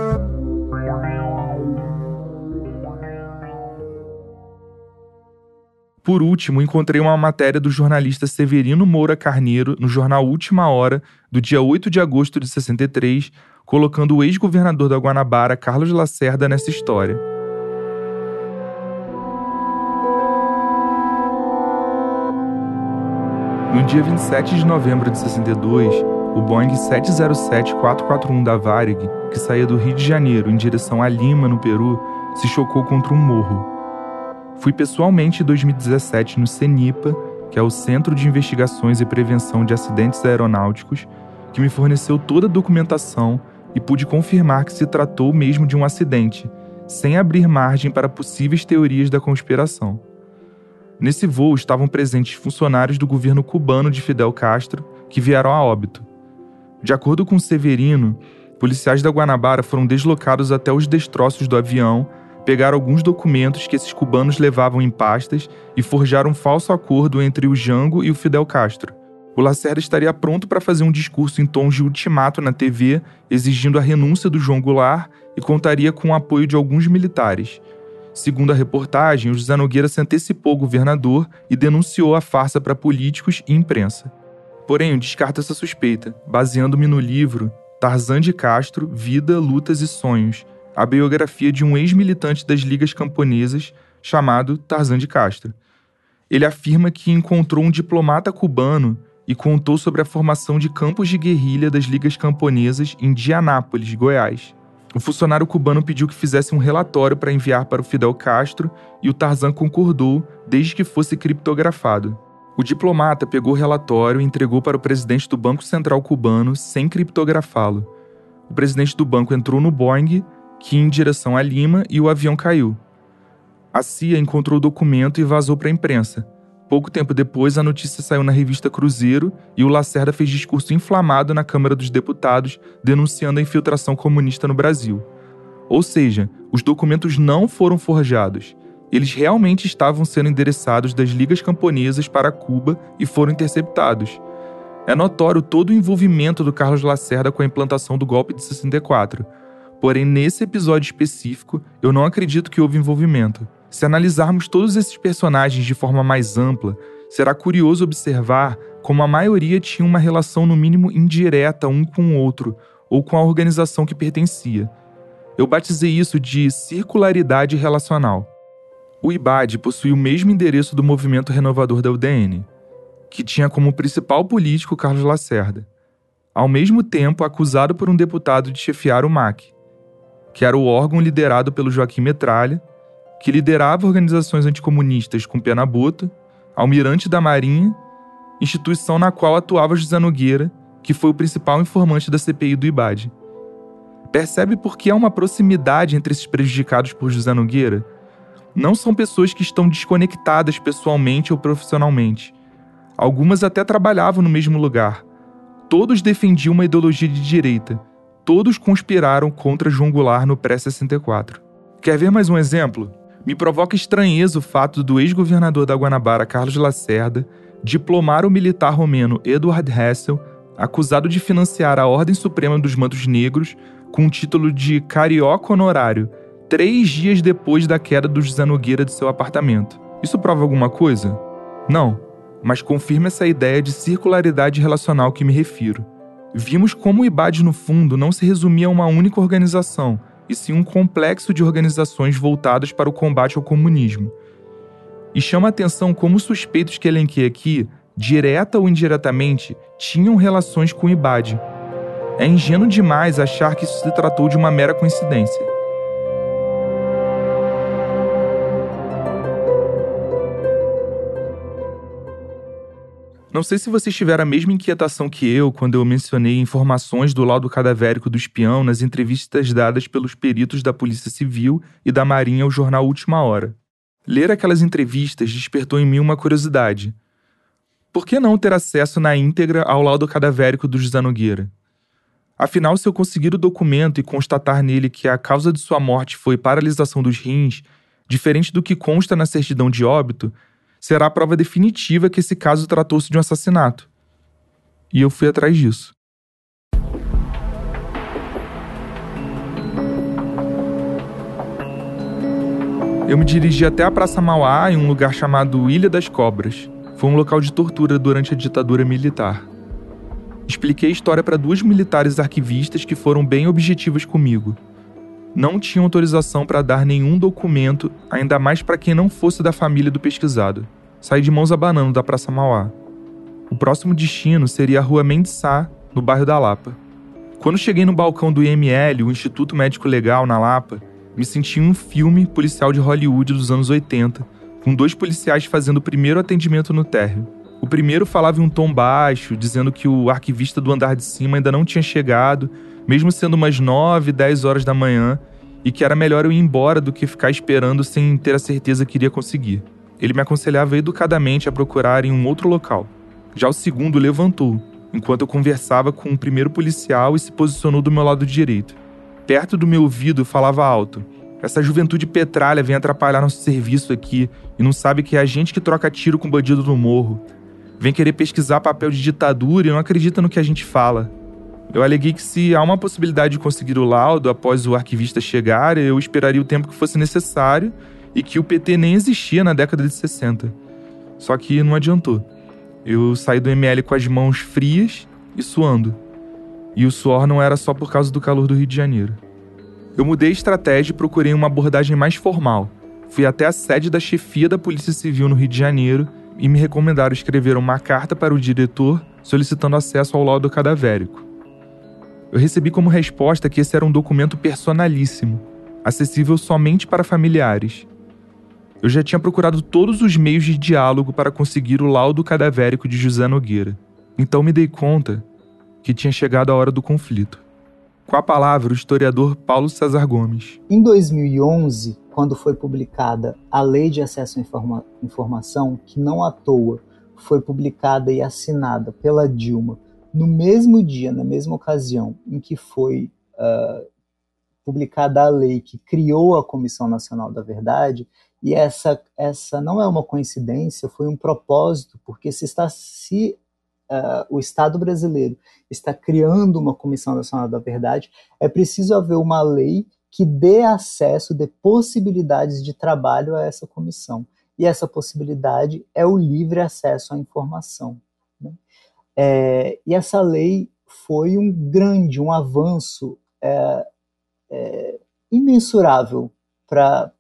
Por último, encontrei uma matéria do jornalista Severino Moura Carneiro no jornal Última Hora, do dia oito de agosto de sessenta e três, colocando o ex-governador da Guanabara, Carlos Lacerda, nessa história. No dia vinte e sete de novembro de sessenta e dois, o Boeing sete zero sete quatro quatro um da Varig, que saía do Rio de Janeiro em direção a Lima, no Peru, se chocou contra um morro. Fui pessoalmente em dois mil e dezessete no CENIPA, que é o Centro de Investigações e Prevenção de Acidentes Aeronáuticos, que me forneceu toda a documentação e pude confirmar que se tratou mesmo de um acidente, sem abrir margem para possíveis teorias da conspiração. Nesse voo estavam presentes funcionários do governo cubano de Fidel Castro, que vieram a óbito. De acordo com Severino, policiais da Guanabara foram deslocados até os destroços do avião, pegaram alguns documentos que esses cubanos levavam em pastas e forjaram um falso acordo entre o Jango e o Fidel Castro. O Lacerda estaria pronto para fazer um discurso em tons de ultimato na T V, exigindo a renúncia do João Goulart e contaria com o apoio de alguns militares. Segundo a reportagem, o José Nogueira se antecipou ao governador e denunciou a farsa para políticos e imprensa. Porém, eu descarto essa suspeita, baseando-me no livro Tarzan de Castro, Vida, Lutas e Sonhos, a biografia de um ex-militante das Ligas Camponesas chamado Tarzan de Castro. Ele afirma que encontrou um diplomata cubano e contou sobre a formação de campos de guerrilha das Ligas Camponesas em Dianápolis, Goiás. O funcionário cubano pediu que fizesse um relatório para enviar para o Fidel Castro e o Tarzan concordou, desde que fosse criptografado. O diplomata pegou o relatório e entregou para o presidente do Banco Central cubano sem criptografá-lo. O presidente do banco entrou no Boeing, que ia em direção a Lima, e o avião caiu. A C I A encontrou o documento e vazou para a imprensa. Pouco tempo depois, a notícia saiu na revista Cruzeiro e o Lacerda fez discurso inflamado na Câmara dos Deputados, denunciando a infiltração comunista no Brasil. Ou seja, os documentos não foram forjados. Eles realmente estavam sendo endereçados das Ligas Camponesas para Cuba e foram interceptados. É notório todo o envolvimento do Carlos Lacerda com a implantação do golpe de sessenta e quatro. Porém, nesse episódio específico, eu não acredito que houve envolvimento. Se analisarmos todos esses personagens de forma mais ampla, será curioso observar como a maioria tinha uma relação no mínimo indireta um com o outro, ou com a organização que pertencia. Eu batizei isso de circularidade relacional. O I B A D possui o mesmo endereço do Movimento Renovador da U D N, que tinha como principal político Carlos Lacerda, ao mesmo tempo acusado por um deputado de chefiar o M A C, que era o órgão liderado pelo Joaquim Metralha, que liderava organizações anticomunistas com Pena Bota, almirante da Marinha, instituição na qual atuava José Nogueira, que foi o principal informante da C P I do I B A D. Percebe por que há uma proximidade entre esses prejudicados por José Nogueira? Não são pessoas que estão desconectadas pessoalmente ou profissionalmente. Algumas até trabalhavam no mesmo lugar. Todos defendiam uma ideologia de direita. Todos conspiraram contra João Goulart no pré-sessenta e quatro. Quer ver mais um exemplo? Me provoca estranheza o fato do ex-governador da Guanabara, Carlos Lacerda, diplomar o militar romeno Eduard Hessel, acusado de financiar a Ordem Suprema dos Mantos Negros com o título de carioca honorário, três dias depois da queda do José Nogueira de seu apartamento. Isso prova alguma coisa? Não, mas confirma essa ideia de circularidade relacional que me refiro. Vimos como o I B A D, no fundo, não se resumia a uma única organização, e sim um complexo de organizações voltadas para o combate ao comunismo. E chama a atenção como os suspeitos que elenquei aqui, direta ou indiretamente, tinham relações com o I B A D. É ingênuo demais achar que isso se tratou de uma mera coincidência. Não sei se vocês tiveram a mesma inquietação que eu quando eu mencionei informações do laudo cadavérico do espião nas entrevistas dadas pelos peritos da Polícia Civil e da Marinha ao jornal Última Hora. Ler aquelas entrevistas despertou em mim uma curiosidade. Por que não ter acesso na íntegra ao laudo cadavérico do José Nogueira? Afinal, se eu conseguir o documento e constatar nele que a causa de sua morte foi paralisação dos rins, diferente do que consta na certidão de óbito, será a prova definitiva que esse caso tratou-se de um assassinato. E eu fui atrás disso. Eu me dirigi até a Praça Mauá, em um lugar chamado Ilha das Cobras. Foi um local de tortura durante a ditadura militar. Expliquei a história para duas militares arquivistas que foram bem objetivas comigo. Não tinham autorização para dar nenhum documento, ainda mais para quem não fosse da família do pesquisado. Saí de mãos abanando da Praça Mauá. O próximo destino seria a Rua Mendes Sá, no bairro da Lapa. Quando cheguei no balcão do I M L, o Instituto Médico Legal, na Lapa, me senti em um filme policial de Hollywood dos anos oitenta, com dois policiais fazendo o primeiro atendimento no térreo. O primeiro falava em um tom baixo, dizendo que o arquivista do andar de cima ainda não tinha chegado, mesmo sendo umas nove, dez horas da manhã, e que era melhor eu ir embora do que ficar esperando sem ter a certeza que iria conseguir. Ele me aconselhava educadamente a procurar em um outro local. Já o segundo levantou, enquanto eu conversava com o primeiro policial e se posicionou do meu lado direito. Perto do meu ouvido falava alto. Essa juventude petralha vem atrapalhar nosso serviço aqui e não sabe que é a gente que troca tiro com bandido no morro. Vem querer pesquisar papel de ditadura e não acredita no que a gente fala. Eu aleguei que se há uma possibilidade de conseguir o laudo após o arquivista chegar, eu esperaria o tempo que fosse necessário e que o P T nem existia na década de sessenta. Só que não adiantou. Eu saí do M L com as mãos frias e suando. E o suor não era só por causa do calor do Rio de Janeiro. Eu mudei a estratégia e procurei uma abordagem mais formal. Fui até a sede da chefia da Polícia Civil no Rio de Janeiro e me recomendaram escrever uma carta para o diretor solicitando acesso ao laudo cadavérico. Eu recebi como resposta que esse era um documento personalíssimo, acessível somente para familiares. Eu já tinha procurado todos os meios de diálogo para conseguir o laudo cadavérico de José Nogueira. Então me dei conta que tinha chegado a hora do conflito. Com a palavra, o historiador Paulo César Gomes. Em dois mil e onze, quando foi publicada a Lei de Acesso à Informa- Informação, que não à toa foi publicada e assinada pela Dilma no mesmo dia, na mesma ocasião em que foi uh, publicada a lei que criou a Comissão Nacional da Verdade, e essa, essa não é uma coincidência, foi um propósito, porque se, está, se uh, o Estado brasileiro está criando uma Comissão Nacional da Verdade, é preciso haver uma lei que dê acesso, dê possibilidades de trabalho a essa comissão. E essa possibilidade é o livre acesso à informação. Né? É, e essa lei foi um grande, um avanço é, é, imensurável para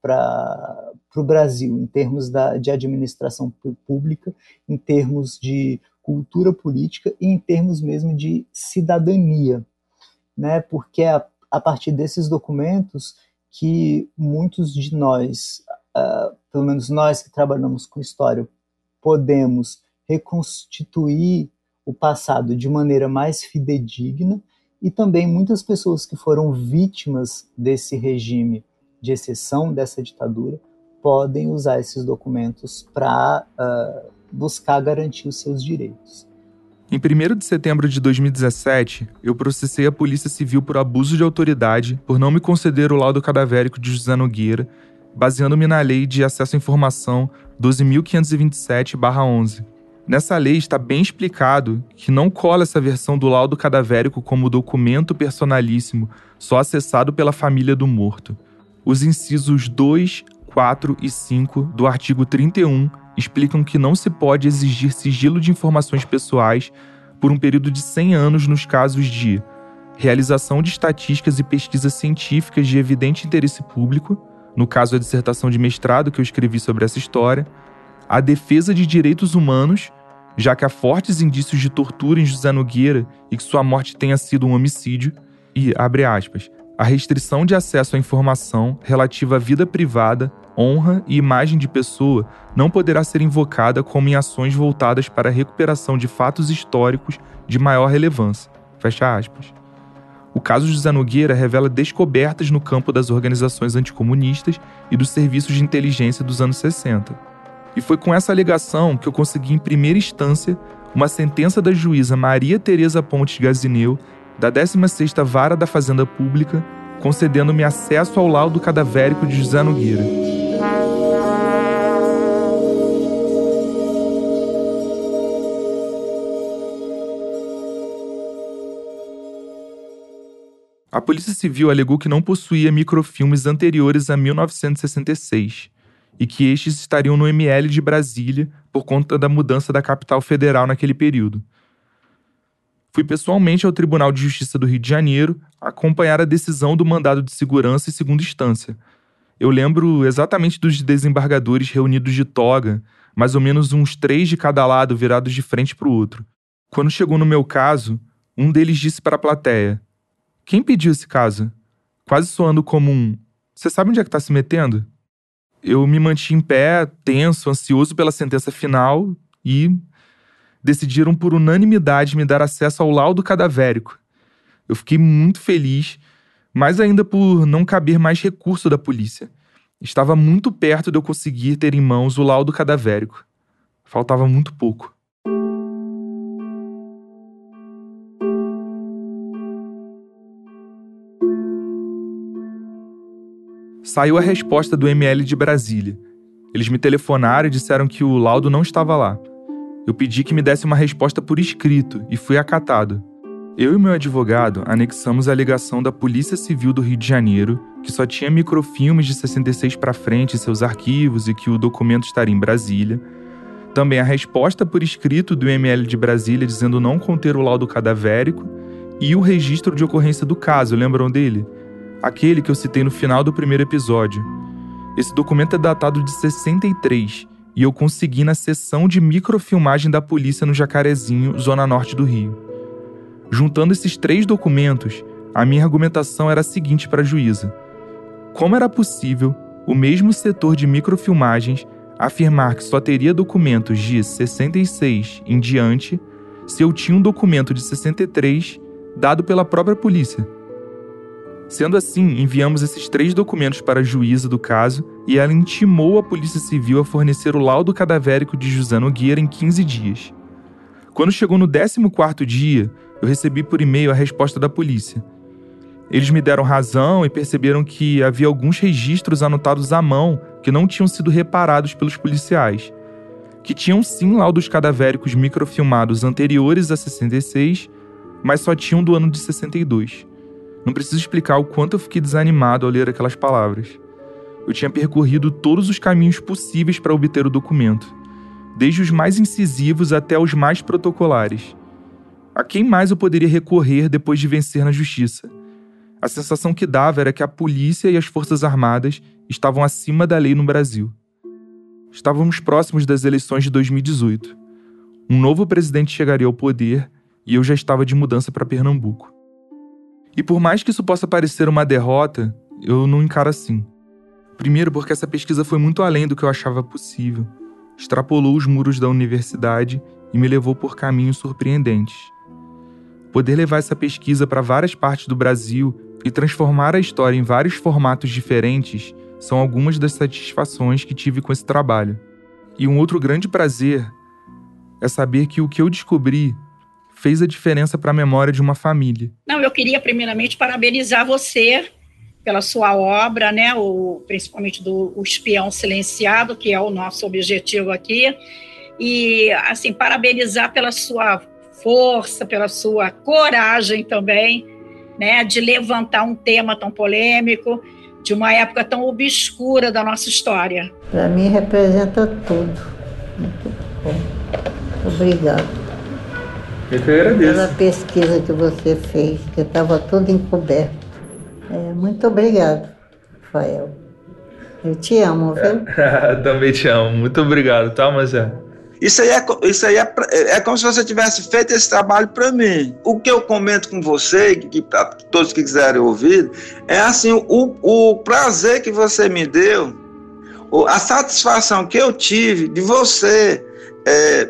o Brasil, em termos da, de administração pública, em termos de cultura política e em termos mesmo de cidadania, né? Porque é a, a partir desses documentos que muitos de nós, uh, pelo menos nós que trabalhamos com história, podemos reconstituir o passado de maneira mais fidedigna, e também muitas pessoas que foram vítimas desse regime de exceção, dessa ditadura, podem usar esses documentos para uh, buscar garantir os seus direitos. Em primeiro de setembro de dois mil e dezessete, eu processei a Polícia Civil por abuso de autoridade por não me conceder o laudo cadavérico de José Nogueira, baseando-me na Lei de Acesso à Informação doze mil quinhentos e vinte e sete barra onze. Nessa lei está bem explicado que não cola essa versão do laudo cadavérico como documento personalíssimo só acessado pela família do morto. Os incisos dois, quatro e cinco do artigo trinta e um explicam que não se pode exigir sigilo de informações pessoais por um período de cem anos nos casos de realização de estatísticas e pesquisas científicas de evidente interesse público, no caso a dissertação de mestrado que eu escrevi sobre essa história, a defesa de direitos humanos, já que há fortes indícios de tortura em José Nogueira e que sua morte tenha sido um homicídio, e, abre aspas, a restrição de acesso à informação relativa à vida privada, honra e imagem de pessoa não poderá ser invocada como em ações voltadas para a recuperação de fatos históricos de maior relevância. Fecha aspas. O caso José Nogueira revela descobertas no campo das organizações anticomunistas e dos serviços de inteligência dos anos sessenta. E foi com essa alegação que eu consegui, em primeira instância, uma sentença da juíza Maria Tereza Pontes Gazineu, da décima sexta Vara da Fazenda Pública, concedendo-me acesso ao laudo cadavérico de José Nogueira. A Polícia Civil alegou que não possuía microfilmes anteriores a mil novecentos e sessenta e seis e que estes estariam no M L de Brasília por conta da mudança da capital federal naquele período. Fui pessoalmente ao Tribunal de Justiça do Rio de Janeiro acompanhar a decisão do mandado de segurança em segunda instância. Eu lembro exatamente dos desembargadores reunidos de toga, mais ou menos uns três de cada lado virados de frente para o outro. Quando chegou no meu caso, um deles disse para a plateia: "Quem pediu esse caso?" Quase soando como um: "Você sabe onde é que está se metendo?" Eu me mantive em pé, tenso, ansioso pela sentença final e decidiram por unanimidade me dar acesso ao laudo cadavérico. Eu fiquei muito feliz, mais ainda por não caber mais recurso da polícia. Estava muito perto de eu conseguir ter em mãos o laudo cadavérico. Faltava muito pouco. Saiu a resposta do M L de Brasília. Eles me telefonaram e disseram que o laudo não estava lá. Eu pedi que me desse uma resposta por escrito e fui acatado. Eu e meu advogado anexamos a alegação da Polícia Civil do Rio de Janeiro, que só tinha microfilmes de sessenta e seis para frente em seus arquivos e que o documento estaria em Brasília. Também a resposta por escrito do M L de Brasília dizendo não conter o laudo cadavérico e o registro de ocorrência do caso, lembram dele? Aquele que eu citei no final do primeiro episódio. Esse documento é datado de sessenta e três e eu consegui na seção de microfilmagem da polícia no Jacarezinho, zona norte do Rio. Juntando esses três documentos, a minha argumentação era a seguinte para a juíza: como era possível o mesmo setor de microfilmagens afirmar que só teria documentos de sessenta e seis em diante se eu tinha um documento de sessenta e três dado pela própria polícia? Sendo assim, enviamos esses três documentos para a juíza do caso e ela intimou a Polícia Civil a fornecer o laudo cadavérico de José Nogueira em quinze dias. Quando chegou no décimo quarto dia, eu recebi por e-mail a resposta da polícia. Eles me deram razão e perceberam que havia alguns registros anotados à mão que não tinham sido reparados pelos policiais, que tinham sim laudos cadavéricos microfilmados anteriores a sessenta e seis, mas só tinham do ano de sessenta e dois. Não preciso explicar o quanto eu fiquei desanimado ao ler aquelas palavras. Eu tinha percorrido todos os caminhos possíveis para obter o documento, desde os mais incisivos até os mais protocolares. A quem mais eu poderia recorrer depois de vencer na justiça? A sensação que dava era que a polícia e as forças armadas estavam acima da lei no Brasil. Estávamos próximos das eleições de dois mil e dezoito. Um novo presidente chegaria ao poder e eu já estava de mudança para Pernambuco. E por mais que isso possa parecer uma derrota, eu não encaro assim. Primeiro porque essa pesquisa foi muito além do que eu achava possível. Extrapolou os muros da universidade e me levou por caminhos surpreendentes. Poder levar essa pesquisa para várias partes do Brasil e transformar a história em vários formatos diferentes são algumas das satisfações que tive com esse trabalho. E um outro grande prazer é saber que o que eu descobri fez a diferença para a memória de uma família. Não, eu queria primeiramente parabenizar você pela sua obra, né, o, principalmente do O Espião Silenciado, que é o nosso objetivo aqui, e, assim, parabenizar pela sua força, pela sua coragem também, né, de levantar um tema tão polêmico, de uma época tão obscura da nossa história. Para mim representa tudo. Muito bom. Obrigada. Eu que agradeço. Pela pesquisa que você fez, que estava tudo encoberto. É, muito obrigado, Rafael. Eu te amo, viu? Também te amo. Muito obrigado, tá, Mazé? Isso aí, é, isso aí é, é como se você tivesse feito esse trabalho para mim. O que eu comento com você, que para todos que quiserem ouvir, é assim, o, o prazer que você me deu, a satisfação que eu tive de você, é,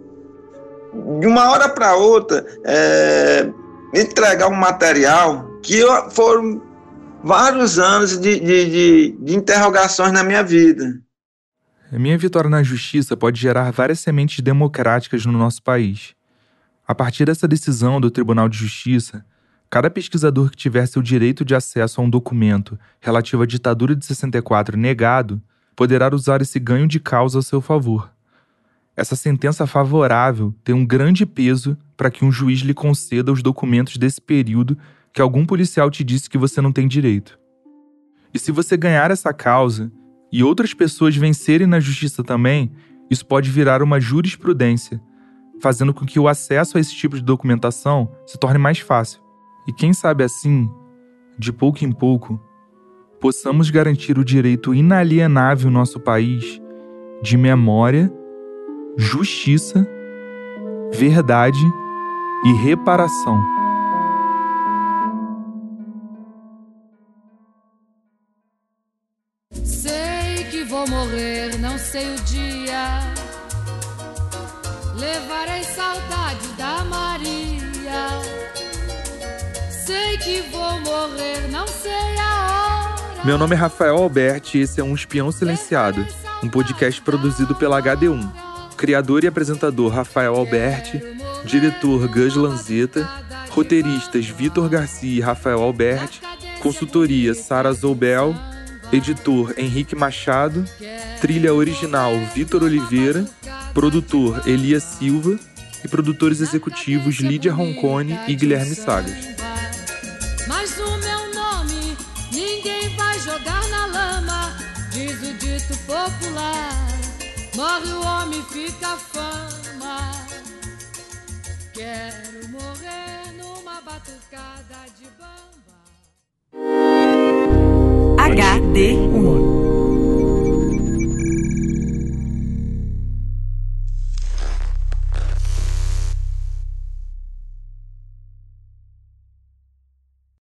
de uma hora para outra, é, entregar um material que eu, foram vários anos de, de, de, de interrogações na minha vida. A minha vitória na justiça pode gerar várias sementes democráticas no nosso país. A partir dessa decisão do Tribunal de Justiça, cada pesquisador que tiver seu direito de acesso a um documento relativo à ditadura de sessenta e quatro negado, poderá usar esse ganho de causa a seu favor. Essa sentença favorável tem um grande peso para que um juiz lhe conceda os documentos desse período que algum policial te disse que você não tem direito. E se você ganhar essa causa e outras pessoas vencerem na justiça também, isso pode virar uma jurisprudência, fazendo com que o acesso a esse tipo de documentação se torne mais fácil. E quem sabe assim, de pouco em pouco, possamos garantir o direito inalienável no nosso país de memória, justiça, verdade e reparação. Sei que vou morrer, não sei o dia. Levarei saudade da Maria. Sei que vou morrer, não sei a hora. Meu nome é Rafael Alberti e esse é Um Espião Silenciado, um podcast produzido pela H D um. Criador e apresentador Rafael Alberti, diretor Gus Lanzetta, roteiristas Vitor Garcia e Rafael Alberti, consultoria Sara Zoubel, editor Henrique Machado, trilha original Vitor Oliveira, produtor Elias Silva e produtores executivos Lídia Roncone e Guilherme Sagas. Mas o meu nome ninguém vai jogar na lama, diz o dito popular. Morre o homem, fica a fama. Quero morrer numa batucada de bamba. H D um